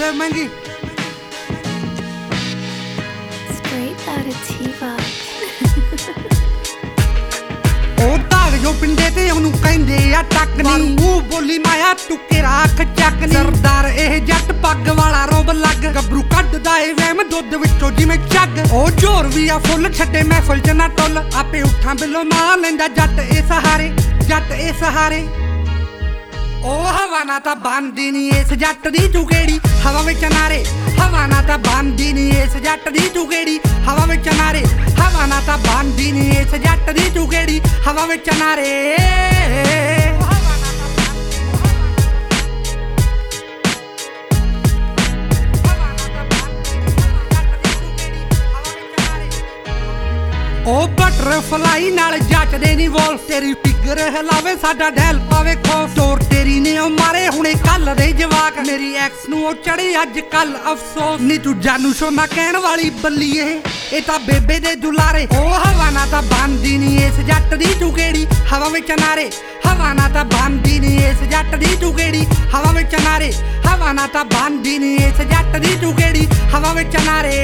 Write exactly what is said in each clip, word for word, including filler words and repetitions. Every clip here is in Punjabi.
good, Mangy? Straight out of T-Box. ਉਹ ਧਾਗ ਜੋ ਪਿੰਡੇ ਤੇ ਉਹਨੂੰ ਕਹਿੰਦੇ ਆ ਟੱਕਨੀ ਮੂੰਹ ਬੋਲੀ ਮਾਇਆ ਟੁੱਕੇ ਰਾਖ ਚੱਕਨੀ ਸਰਦਾਰ ਇਹ ਜੱਟ ਪੱਗ ਵਾਲਾ ਰੋਬ ਲੱਗ ਗੱਭਰੂ ਕੱਢਦਾ ਏ ਵਹਿਮ ਦੁੱਧ ਵਿੱਚੋਂ ਜਿਵੇਂ ਚੱਗ ਉਹ ਜ਼ੋਰ ਵੀ ਆ ਫੁੱਲ ਛੱਡੇ ਮਹਿਫਲ ਚ ਨਾ ਟੁੱਲ ਆਪੇ ਉੱਠਾਂ ਬਿੱਲੋ ਨਾ ਲੈਂਦਾ ਜੱਟ ਇਹ ਸਹਾਰੇ ਜੱਟ ਇਹ ਸਹਾਰੇ ਉਹ ਹਵਾ ਨਾ ਤਾਂ ਬੰਦੀ ਨੀ ਇਸ ਜੱਟ ਦੀ ਚੁਗੇੜੀ ਹਵਾ ਵਿੱਚ ਨਾਰੇ ਹਵਾ ਨਾ ਤਾਂ ਬੰਦੀ ਨੀ ਇਸ ਜੱਟ ਦੀ ਚੁਗੇੜੀ ਹਵਾ ਵਿੱਚ ਨਾਰੇ ਹਵਾ ਨਾ ਤਾਂ ਬੰਦੀ ਨੀ ਇਸ ਜੱਟ ਦੀ ਚੁਗੇੜੀ ਹਵਾ ਵਿੱਚ ਨਾਰੇ ਉਹ ਬਟਰਫਲਾਈ ਨਾਲ ਜੱਟਦੇ ਨੀ ਵੋਲ ਤੇਰੀ ਫਿਗਰ ਹਿਲਾਵੇ ਸਾਡਾ ਡੈਲ ਪਾਵੇ ਖੌਫ ਚੋਰ ਤੇਰੀ ਨੇ ਉਹ ਮਾਰੇ ਹੁਣੇ ਕੱਲ ਦੇ ਜਵਾਕ ਮੇਰੀ ਐਕਸ ਨੂੰ ਉਹ ਚੜੀ ਅੱਜ ਕੱਲ ਅਫਸੋਸ ਨੀ ਤੂੰ ਜਾਨੂ ਸੋਨਾ ਕਹਿਣ ਵਾਲੀ ਬੱਲੀ ਇਹ ਇਹ ਤਾਂ ਬੇਬੇ ਦੇ ਦੁਲਾਰੇ ਉਹ ਹਵਾ ਨਾ ਤਾਂ ਬੰਦੀ ਨੀ ਇਸ ਜੱਟ ਦੀ ਚੁਗੇੜੀ ਹਵਾ ਵਿੱਚ ਨਾਰੇ ਹਵਾ ਨਾ ਤਾਂ ਬੰਦੀ ਨੀ ਇਸ ਜੱਟ ਦੀ ਚੁਗੇੜੀ ਹਵਾ ਵਿੱਚ ਨਾਰੇ ਹਵਾ ਨਾ ਤਾਂ ਬੰਦੀ ਨੀ ਇਸ ਜੱਟ ਦੀ ਚੁਗੇੜੀ ਹਵਾ ਵਿੱਚ ਨਾਰੇ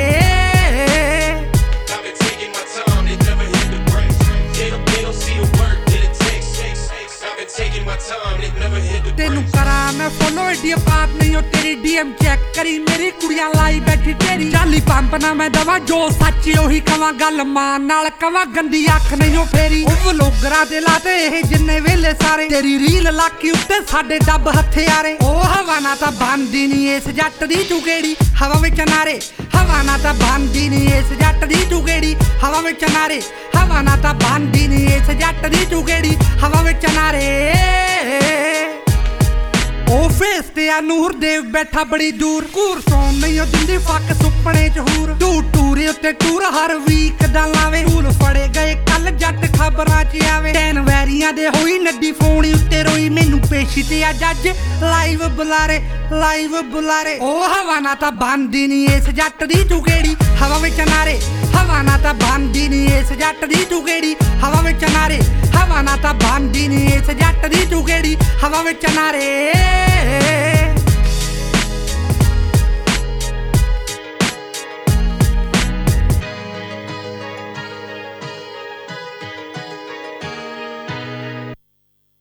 ਤੈਨੂੰ ਕਰਾਂ ਮੈਂ ਫੋਲੋ ਏਡੀ ਪਾਤ ਨਹੀਂ ਉਹ ਤੇਰੀ ਡੀਐਮ ਚੈੱਕ ਕਰੀ ਮੇਰੀ ਕੁੜੀਆਂ ਲਾਈ ਬੈਠੀ ਤੇਰੀ ਚਾਲੀ ਪੰਪ ਨਾ ਮੈਂ ਦਵਾ ਜੋ ਸੱਚ ਉਹੀ ਕਵਾਂ ਗੱਲ ਮਾਂ ਨਾਲ ਕਵਾਂ ਗੰਦੀ ਅੱਖ ਨਹੀਂ ਉਹ ਫੇਰੀ ਉਹ ਵਲੋਗਰਾਂ ਦੇ ਲਾਤੇ ਇਹ ਜਿੰਨੇ ਵੇਲੇ ਸਾਰੇ ਤੇਰੀ ਰੀਲ ਲਾਕੀ ਉੱਤੇ ਸਾਡੇ ਡੱਬ ਹਥਿਆਰੇ ਉਹ ਹਵਾ ਨਾ ਤਾਂ ਬੰਦੀ ਨੀ ਇਸ ਜੱਟ ਦੀ ਚੁਗੇੜੀ ਹਵਾ ਵਿੱਚ ਨਾਰੇ ਹਵਾ ਨਾ ਤਾਂ ਬੰਦੀ ਨੀ ਇਸ ਜੱਟ ਦੀ ਚੁਗੇੜੀ ਹਵਾ ਵਿੱਚ ਨਾਰੇ ਹਵਾ ਨਾ ਤਾਂ ਬੰਦੀ ਨੀ ਇਸ ਜੱਟ ਦੀ ਚੁਗੇੜੀ ਹਵਾ ਵਿੱਚ ਨਾਰੇ ਉਹ ਫੇਸ ਤੇ ਆ ਨੂਰ ਦੇਵ ਬੈਠਾ ਬੜੀ ਦੂਰ ਘੂਰ ਸੌਣ ਨਹੀਂ ਉਹ ਦਿੰਦੀ ਫੱਕ ਸੁਪਨੇ ਚ ਹੂਰ ਟੂ ਟੂਰੇ ਉੱਤੇ ਟੂਰ ਹਰ ਵੀਕ ਦਾ ਲਾਵੇ ਟੂਲ ਫੜੇ ਗਏ ਕੱਲ ਜੱਟ ਖਬਰਾਂ ਚ ਆਵੇ ਟੈਨ ਵੈਰੀਆਂ ਦੇ ਹੋਈ ਨੱਡੀ ਫੋਨ ਉੱਤੇ ਰੋਈ ਮੈਨੂੰ ਪੇਸ਼ੀ ਤੇ ਆ ਜੱਜ ਲਾਈਵ ਬੁਲਾਰੇ ਲਾਈਵ ਬੁਲਾਰੇ ਉਹ ਹਵਾ ਨਾ ਤਾਂ ਬੰਦੀ ਨੀ ਇਸ ਜੱਟ ਦੀ ਚੁਗੇੜੀ ਹਵਾ ਵਿੱਚ ਨਾਰੇ ਹਵਾ ਨਾ ਤਾਂ ਬੰਦੀ ਨੀ ਇਸ ਜੱਟ ਦੀ ਚੁਗੇੜੀ ਹਵਾ ਵਿੱਚ ਨਾਰੇ ਹਵਾ ਨਾ ਤਾਂ ਬੰਦੀ ਨੀ ਇਸ ਜੱਟ ਦੀ ਚੁਗੇੜੀ ਹਵਾ ਵਿੱਚ ਨਾਰੇ